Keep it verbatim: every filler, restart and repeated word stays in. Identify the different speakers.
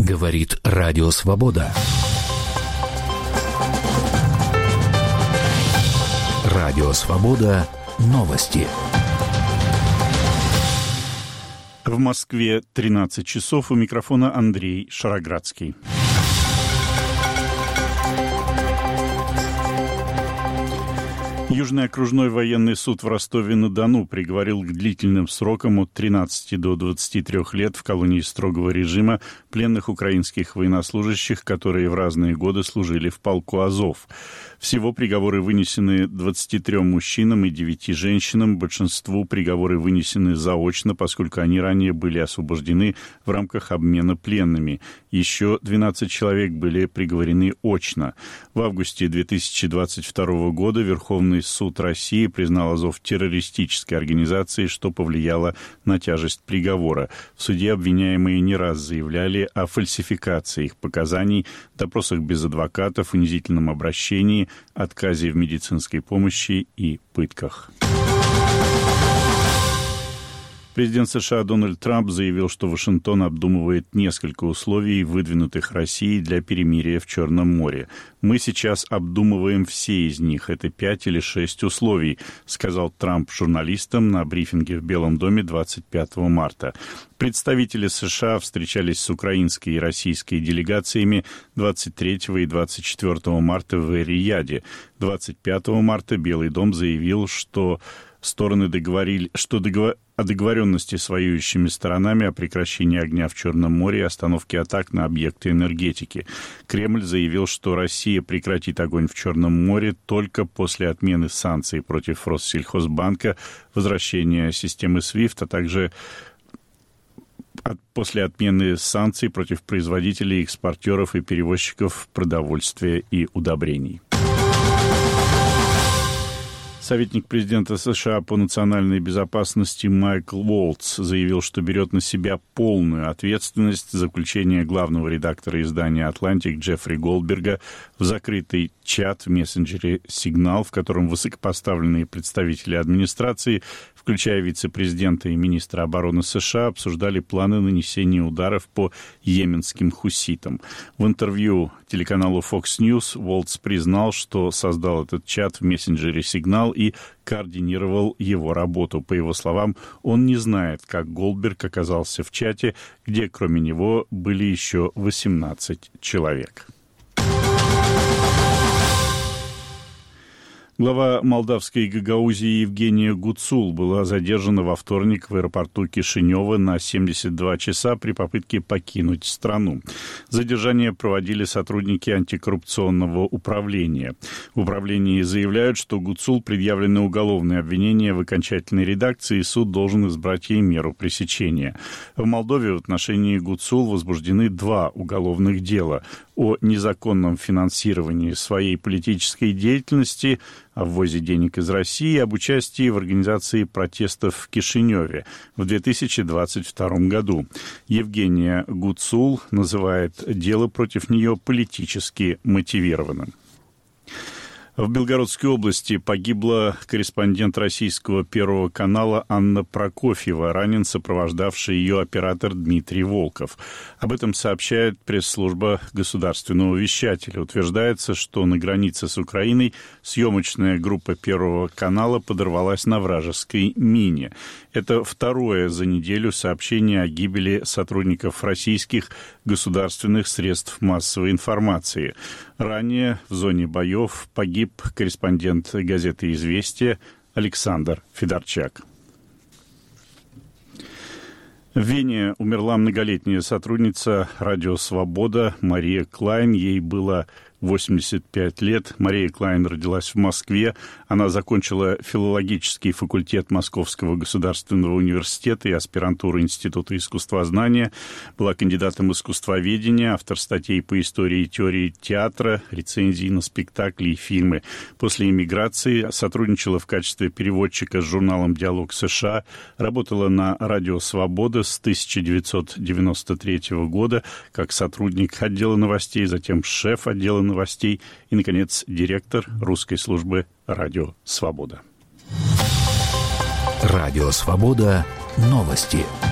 Speaker 1: Говорит Радио Свобода. Радио Свобода. Новости.
Speaker 2: В Москве тринадцать часов. У микрофона Андрей Шароградский. Южный окружной военный суд в Ростове-на-Дону приговорил к длительным срокам от тринадцати до двадцати трёх лет в колонии строгого режима пленных украинских военнослужащих, которые в разные годы служили в полку Азов. Всего приговоры вынесены двадцати трём мужчинам и девяти женщинам. Большинству приговоры вынесены заочно, поскольку они ранее были освобождены в рамках обмена пленными. Еще двенадцать человек были приговорены очно. В августе две тысячи двадцать второго года Верховный суд России признал Азов террористической организацией, что повлияло на тяжесть приговора. В суде обвиняемые не раз заявляли о фальсификации их показаний, допросах без адвокатов, унизительном обращении, отказе в медицинской помощи и пытках. Президент США Дональд Трамп заявил, что Вашингтон обдумывает несколько условий, выдвинутых Россией для перемирия в Черном море. «Мы сейчас обдумываем все из них. Это пять или шесть условий», сказал Трамп журналистам на брифинге в Белом доме двадцать пятого марта. Представители США встречались с украинской и российской делегациями двадцать третьего и двадцать четвёртого марта в Эр-Рияде. двадцать пятого марта Белый дом заявил, что стороны договорились, что договор... о договоренности с воюющими сторонами о прекращении огня в Черном море и остановке атак на объекты энергетики. Кремль заявил, что Россия прекратит огонь в Черном море только после отмены санкций против Россельхозбанка, возвращения системы свифт, а также от... после отмены санкций против производителей, экспортеров и перевозчиков продовольствия и удобрений. Советник президента США по национальной безопасности Майкл Волтс заявил, что берет на себя полную ответственность за включение главного редактора издания «Атлантик» Джеффри Голдберга в закрытый чат в мессенджере «Сигнал», в котором высокопоставленные представители администрации, включая вице-президента и министра обороны США, обсуждали планы нанесения ударов по йеменским хуситам. В интервью телеканалу Fox News Волтс признал, что создал этот чат в мессенджере «Сигнал» и координировал его работу. По его словам, он не знает, как Голдберг оказался в чате, где кроме него были еще восемнадцать человек. Глава молдавской Гагаузии Евгения Гуцул была задержана во вторник в аэропорту Кишинева на семьдесят два часа при попытке покинуть страну. Задержание проводили сотрудники антикоррупционного управления. В управлении заявляют, что Гуцул предъявлено уголовное обвинение в окончательной редакции, и суд должен избрать ей меру пресечения. В Молдове в отношении Гуцул возбуждены два уголовных дела о незаконном финансировании своей политической деятельности, о ввозе денег из России и об участии в организации протестов в Кишиневе в две тысячи двадцать втором году. Евгения Гуцул называет дело против нее политически мотивированным. В Белгородской области погибла корреспондент российского Первого канала Анна Прокофьева, ранен сопровождавший ее оператор Дмитрий Волков. Об этом сообщает пресс-служба государственного вещателя. Утверждается, что на границе с Украиной съемочная группа Первого канала подорвалась на вражеской мине. Это второе за неделю сообщение о гибели сотрудников российских государственных средств массовой информации. Ранее в зоне боев погиб корреспондент газеты «Известия» Александр Федорчак. В Вене умерла многолетняя сотрудница «Радио Свобода» Мария Клайн. Ей было восемьдесят пять лет. Мария Клайн родилась в Москве. Она закончила филологический факультет Московского государственного университета и аспирантуру Института искусствознания. Была кандидатом искусствоведения, автор статей по истории и теории театра, рецензий на спектакли и фильмы. После эмиграции сотрудничала в качестве переводчика с журналом «Диалог США», работала на «Радио Свобода» с тысяча девятьсот девяносто третьего года как сотрудник отдела новостей, затем шеф отдела новостей и, наконец, директор русской службы «Радио Свобода».
Speaker 1: Радио Свобода. Новости.